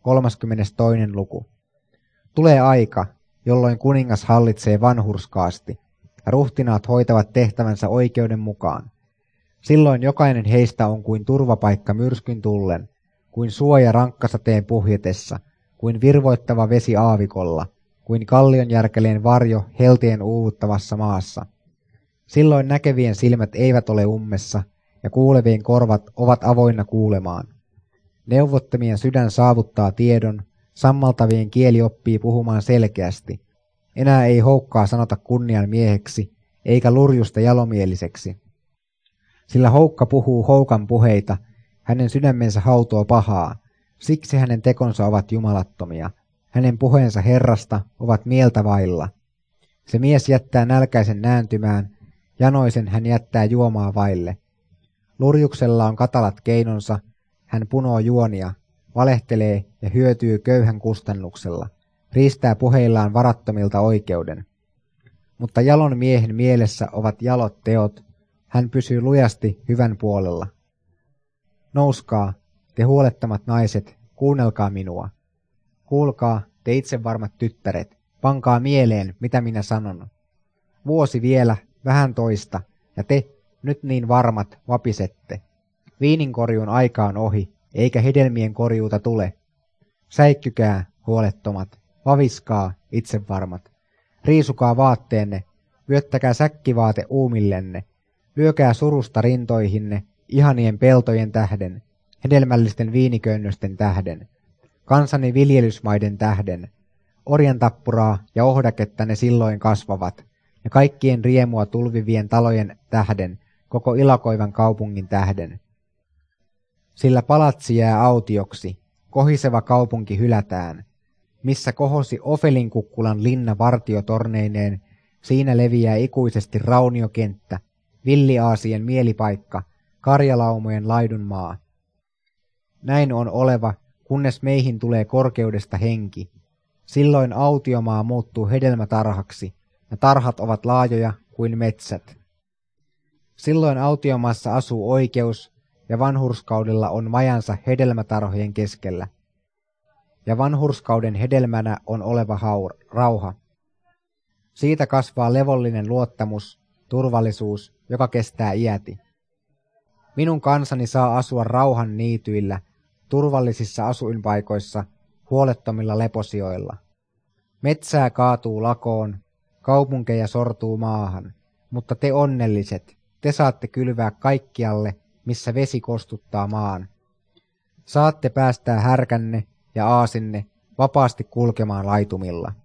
32. luku. Tulee aika, jolloin kuningas hallitsee vanhurskaasti, ja ruhtinaat hoitavat tehtävänsä oikeuden mukaan. Silloin jokainen heistä on kuin turvapaikka myrskyn tullen, kuin suoja rankkasateen puhjetessa, kuin virvoittava vesi aavikolla, kuin kallionjärkeleen varjo heltien uuvuttavassa maassa. Silloin näkevien silmät eivät ole ummessa, ja kuulevien korvat ovat avoinna kuulemaan. Neuvottomien sydän saavuttaa tiedon, sammaltavien kieli oppii puhumaan selkeästi. Enää ei houkkaa sanota kunnian mieheksi, eikä lurjusta jalomieliseksi. Sillä houkka puhuu houkan puheita, hänen sydämensä hautoo pahaa, siksi hänen tekonsa ovat jumalattomia, hänen puheensa Herrasta ovat mieltä vailla. Se mies jättää nälkäisen nääntymään, janoisen hän jättää juomaa vaille. Lurjuksella on katalat keinonsa, hän punoo juonia, valehtelee ja hyötyy köyhän kustannuksella, riistää puheillaan varattomilta oikeuden. Mutta jalon miehen mielessä ovat jalot teot, hän pysyy lujasti hyvän puolella. Nouskaa, te huolettomat naiset, kuunnelkaa minua. Kuulkaa, te itsevarmat tyttäret, pankaa mieleen, mitä minä sanon. Vuosi vielä, vähän toista, ja te, nyt niin varmat, vapisette. Viininkorjuun aika on ohi, eikä hedelmien korjuuta tule. Säikkykää, huolettomat, vaviskaa, itsevarmat. Riisukaa vaatteenne, vyöttäkää säkkivaate uumillenne, lyökää surusta rintoihinne, ihanien peltojen tähden, hedelmällisten viiniköynnösten tähden, kansani viljelysmaiden tähden, orjantappuraa ja ohdaketta ne silloin kasvavat, ja kaikkien riemua tulvivien talojen tähden, koko ilakoivan kaupungin tähden. Sillä palatsi jää autioksi, kohiseva kaupunki hylätään, missä kohosi Ofelin kukkulan linna vartiotorneineen, siinä leviää ikuisesti rauniokenttä, villiaasien mielipaikka, karjalaumojen laidunmaa. Näin on oleva, kunnes meihin tulee korkeudesta henki. Silloin autiomaa muuttuu hedelmätarhaksi, ja tarhat ovat laajoja kuin metsät. Silloin autiomaassa asuu oikeus, ja vanhurskaudella on majansa hedelmätarhojen keskellä. Ja vanhurskauden hedelmänä on oleva rauha. Siitä kasvaa levollinen luottamus, turvallisuus, joka kestää iäti. Minun kansani saa asua rauhan niityillä, turvallisissa asuinpaikoissa, huolettomilla leposijoilla. Metsää kaatuu lakoon, kaupunkeja sortuu maahan, mutta te onnelliset, te saatte kylvää kaikkialle, missä vesi kostuttaa maan. Saatte päästää härkänne ja aasinne vapaasti kulkemaan laitumilla.